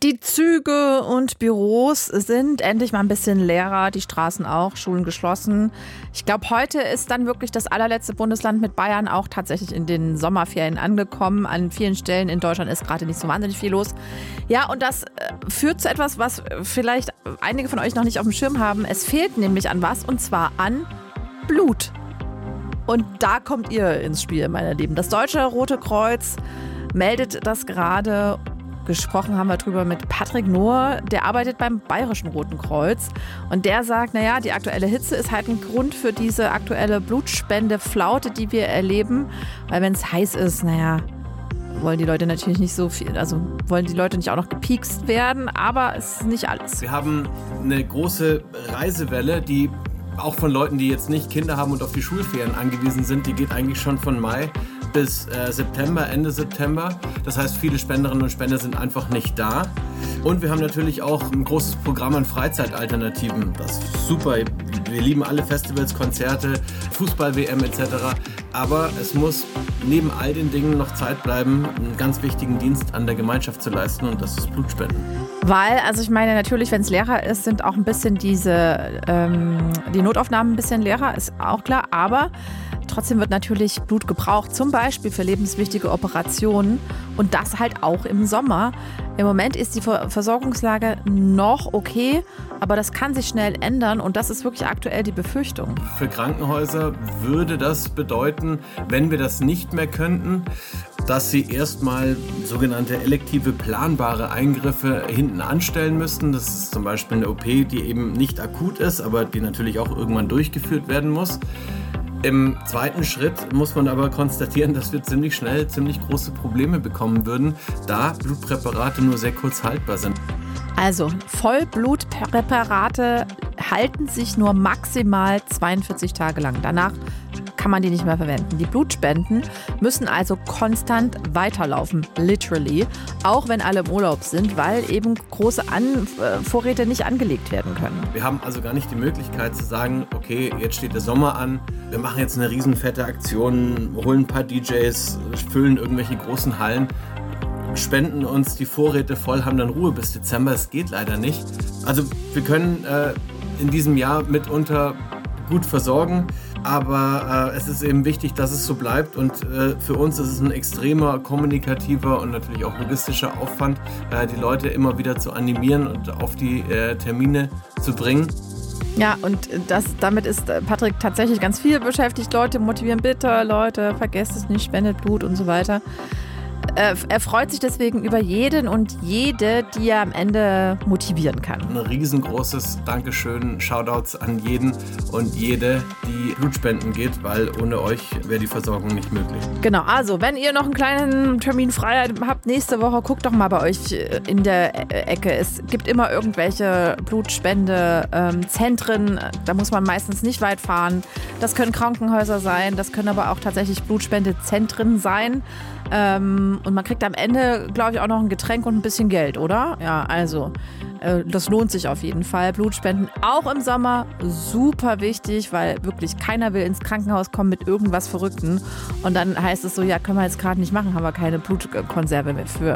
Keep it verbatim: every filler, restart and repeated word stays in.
Die Züge und Büros sind endlich mal ein bisschen leerer, die Straßen auch, Schulen geschlossen. Ich glaube, heute ist dann wirklich das allerletzte Bundesland mit Bayern auch tatsächlich in den Sommerferien angekommen. An vielen Stellen in Deutschland ist gerade nicht so wahnsinnig viel los. Ja, und das führt zu etwas, was vielleicht einige von euch noch nicht auf dem Schirm haben. Es fehlt nämlich an was, und zwar an Blut. Und da kommt ihr ins Spiel, meine Lieben. Das Deutsche Rote Kreuz meldet das gerade. Gesprochen haben wir drüber mit Patrick Nohr, der arbeitet beim Bayerischen Roten Kreuz. Und der sagt, naja, die aktuelle Hitze ist halt ein Grund für diese aktuelle Blutspendeflaute, die wir erleben. Weil wenn es heiß ist, naja, wollen die Leute natürlich nicht so viel, also wollen die Leute nicht auch noch gepiekst werden, aber es ist nicht alles. Wir haben eine große Reisewelle, die auch von Leuten, die jetzt nicht Kinder haben und auf die Schulferien angewiesen sind, die geht eigentlich schon von Mai bis äh, September, Ende September. Das heißt, viele Spenderinnen und Spender sind einfach nicht da. Und wir haben natürlich auch ein großes Programm an Freizeitalternativen. Das ist super. Wir lieben alle Festivals, Konzerte, Fußball-W M et cetera. Aber es muss neben all den Dingen noch Zeit bleiben, einen ganz wichtigen Dienst an der Gemeinschaft zu leisten, und das ist Blutspenden. Weil, also ich meine, natürlich, wenn es leerer ist, sind auch ein bisschen diese, ähm, die Notaufnahmen ein bisschen leerer, ist auch klar. Aber trotzdem wird natürlich Blut gebraucht, zum Beispiel für lebenswichtige Operationen, und das halt auch im Sommer. Im Moment ist die Versorgungslage noch okay, aber das kann sich schnell ändern, und das ist wirklich aktuell die Befürchtung. Für Krankenhäuser würde das bedeuten, wenn wir das nicht mehr könnten, dass sie erstmal sogenannte elektive planbare Eingriffe hinten anstellen müssten. Das ist zum Beispiel eine O P, die eben nicht akut ist, aber die natürlich auch irgendwann durchgeführt werden muss. Im zweiten Schritt muss man aber konstatieren, dass wir ziemlich schnell ziemlich große Probleme bekommen würden, da Blutpräparate nur sehr kurz haltbar sind. Also Vollblutpräparate halten sich nur maximal zweiundvierzig Tage lang. Danach kann man die nicht mehr verwenden. Die Blutspenden müssen also konstant weiterlaufen, literally, auch wenn alle im Urlaub sind, weil eben große An- Vorräte nicht angelegt werden können. Wir haben also gar nicht die Möglichkeit zu sagen, okay, jetzt steht der Sommer an, wir machen jetzt eine riesenfette Aktion, holen ein paar D Js, füllen irgendwelche großen Hallen, spenden uns die Vorräte voll, haben dann Ruhe bis Dezember. Es geht leider nicht. Also wir können äh, in diesem Jahr mitunter gut versorgen, aber äh, es ist eben wichtig, dass es so bleibt, und äh, für uns ist es ein extremer kommunikativer und natürlich auch logistischer Aufwand, äh, die Leute immer wieder zu animieren und auf die äh, Termine zu bringen. Ja, und das, damit ist Patrick tatsächlich ganz viel beschäftigt. Leute motivieren, bitte, Leute, vergesst es nicht, spendet Blut und so weiter. Er freut sich deswegen über jeden und jede, die er am Ende motivieren kann. Ein riesengroßes Dankeschön, Shoutouts an jeden und jede, die Blut spenden geht, weil ohne euch wäre die Versorgung nicht möglich. Genau, also wenn ihr noch einen kleinen Termin frei habt nächste Woche, guckt doch mal bei euch in der Ecke. Es gibt immer irgendwelche Blutspendezentren, da muss man meistens nicht weit fahren. Das können Krankenhäuser sein, das können aber auch tatsächlich Blutspendezentren sein. Ähm, und man kriegt am Ende, glaube ich, auch noch ein Getränk und ein bisschen Geld, oder? Ja, also äh, das lohnt sich auf jeden Fall. Blutspenden auch im Sommer super wichtig, weil wirklich keiner will ins Krankenhaus kommen mit irgendwas Verrückten. Und dann heißt es so, ja, können wir jetzt gerade nicht machen, haben wir keine Blutkonserve mehr für.